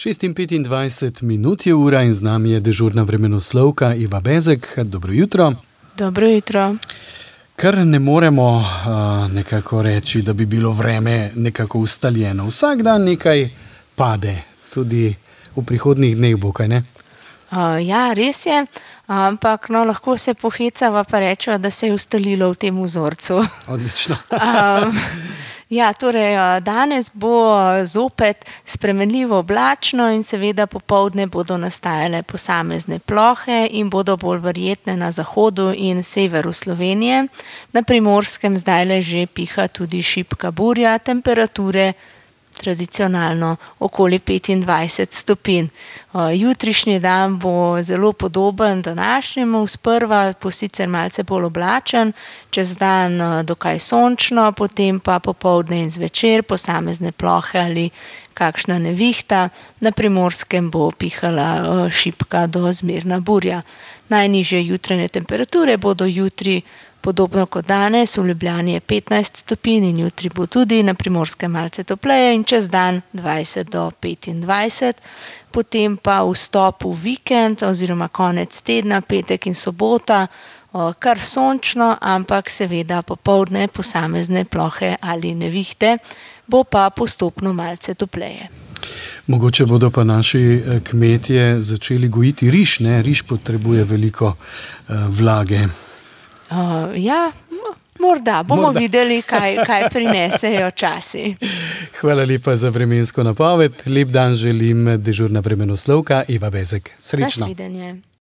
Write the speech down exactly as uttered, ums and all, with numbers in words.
šest in petindvajset minut je ura in z nami je dežurna vremenoslovka Iva Bezek. Dobro jutro. Dobro jutro. Kar ne moremo uh, nekako reči, da bi bilo vreme nekako ustaljeno. Vsak dan nekaj pade, tudi v prihodnjih dneh bo, kaj ne? Uh, ja, res je, ampak no, lahko se pohecava pa rečeva, da se je ustalilo v tem vzorcu. Odlično. um, ja, torej danes bo zopet spremenljivo oblačno in seveda popoldne bodo nastajale posamezne plohe in bodo bolj verjetne na zahodu in severu Slovenije. Na Primorskem zdajle že piha tudi šibka burja, temperature tradicionalno okoli petindvajset stopinj. Jutrišnji dan bo zelo podoben današnjemu, sprva bo sicer malce bolj oblačen, čez dan dokaj sončno, potem pa popoldne in zvečer posamezne plohe ali kakšna nevihta. Na Primorskem bo pihala šibka do zmerna burja. Najnižje jutranje temperature bodo jutri podobno kot danes, v Ljubljani je petnajst stopinj in jutri bo tudi na Primorskem malce topleje in čez dan dvajset do petindvajset. Potem pa vstop v vikend oziroma konec tedna, petek in sobota, kar sončno, ampak seveda popoldne posamezne plohe ali nevihte, bo pa postopno malce topleje. Mogoče bodo pa naši kmetje začeli gojiti riž, ne? Riž potrebuje veliko uh, vlage. Uh, ja, morda. Bomo morda. videli, kaj, kaj prinesejo časi. Hvala lepa za vremensko napoved. Lep dan želim, dežurna vremenoslovka Iva Bezek. Srečno. Nasvidenje.